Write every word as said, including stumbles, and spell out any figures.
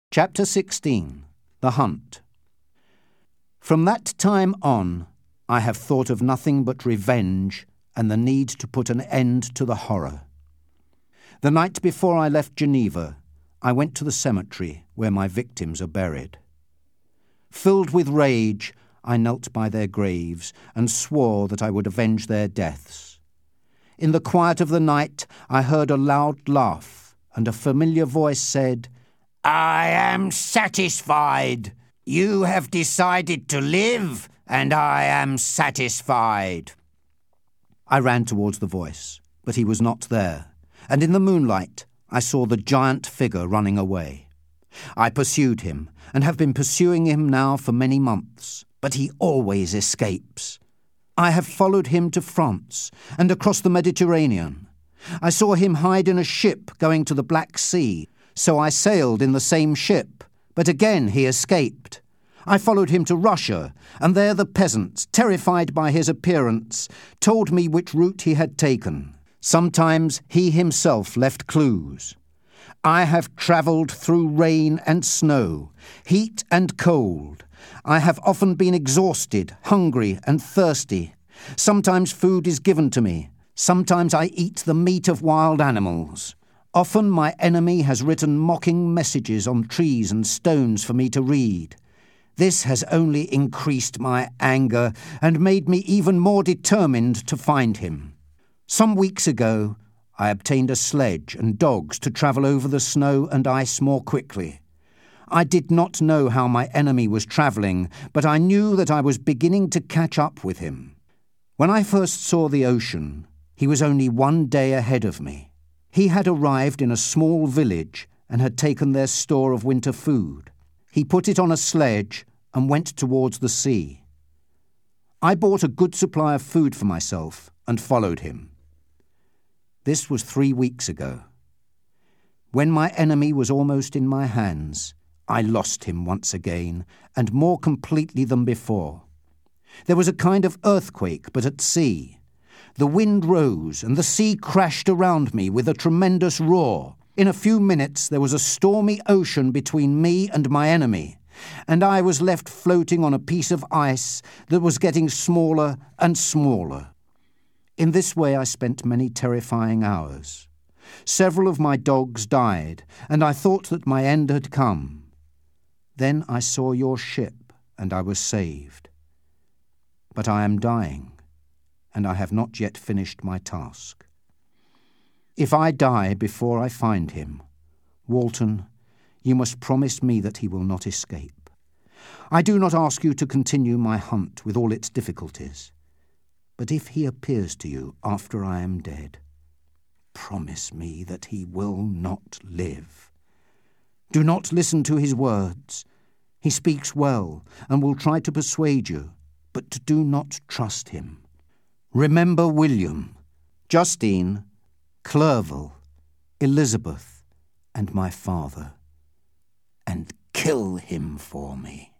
Chapter sixteen. The Hunt. From that time on, I have thought of nothing but revenge and the need to put an end to the horror. The night before I left Geneva, I went to the cemetery where my victims are buried. Filled with rage, I knelt by their graves and swore that I would avenge their deaths. In the quiet of the night, I heard a loud laugh, and a familiar voice said, "I am satisfied. You have decided to live, and I am satisfied." I ran towards the voice, but he was not there, and in the moonlight I saw the giant figure running away. I pursued him, and have been pursuing him now for many months, but he always escapes. I have followed him to France and across the Mediterranean. I saw him hide in a ship going to the Black Sea, so I sailed in the same ship, but again he escaped. I followed him to Russia, and there the peasants, terrified by his appearance, told me which route he had taken. Sometimes he himself left clues. I have travelled through rain and snow, heat and cold. I have often been exhausted, hungry and thirsty. Sometimes food is given to me. Sometimes I eat the meat of wild animals. Often my enemy has written mocking messages on trees and stones for me to read. This has only increased my anger and made me even more determined to find him. Some weeks ago, I obtained a sledge and dogs to travel over the snow and ice more quickly. I did not know how my enemy was travelling, but I knew that I was beginning to catch up with him. When I first saw the ocean, he was only one day ahead of me. He had arrived in a small village and had taken their store of winter food. He put it on a sledge and went towards the sea. I bought a good supply of food for myself and followed him. This was three weeks ago. When my enemy was almost in my hands, I lost him once again, and more completely than before. There was a kind of earthquake, but at sea. The wind rose, and the sea crashed around me with a tremendous roar. In a few minutes there was a stormy ocean between me and my enemy, and I was left floating on a piece of ice that was getting smaller and smaller. In this way I spent many terrifying hours. Several of my dogs died, and I thought that my end had come. Then I saw your ship, and I was saved. But I am dying, and I have not yet finished my task. If I die before I find him, Walton, you must promise me that he will not escape. I do not ask you to continue my hunt with all its difficulties, but if he appears to you after I am dead, promise me that he will not live. Do not listen to his words. He speaks well and will try to persuade you, but do not trust him. Remember William, Justine, Clerval, Elizabeth, and my father, and kill him for me.